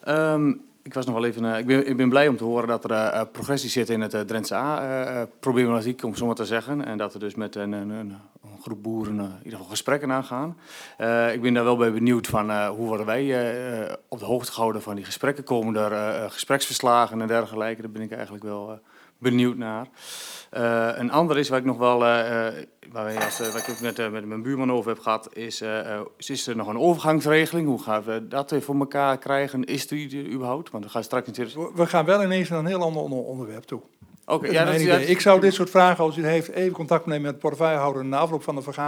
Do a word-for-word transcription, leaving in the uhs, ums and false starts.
Um, ik was nog wel even. Uh, ik, ben, ik ben blij om te horen dat er uh, progressie zit in het uh, Drentse A-problematiek, uh, om zo maar te zeggen. En dat er dus met een, een, een groep boeren uh, in ieder geval gesprekken aangaan. Uh, ik ben daar wel bij benieuwd van uh, hoe worden wij uh, op de hoogte gehouden van die gesprekken. Komen er uh, gespreksverslagen en dergelijke. Daar ben ik eigenlijk wel uh, benieuwd naar. Uh, een ander is waar ik nog wel, uh, waar, wij als, uh, waar ik ook net uh, met mijn buurman over heb gehad, is, uh, uh, is er nog een overgangsregeling? Hoe gaan we dat uh, voor elkaar krijgen? Is er die überhaupt? Want we gaan straks natuurlijk... We gaan wel ineens naar een heel ander onder onderwerp toe. Okay, ja, dat is, ja, ik zou dit soort vragen, als u heeft, even contact nemen met de portefeuillehouder na afloop van de vergadering.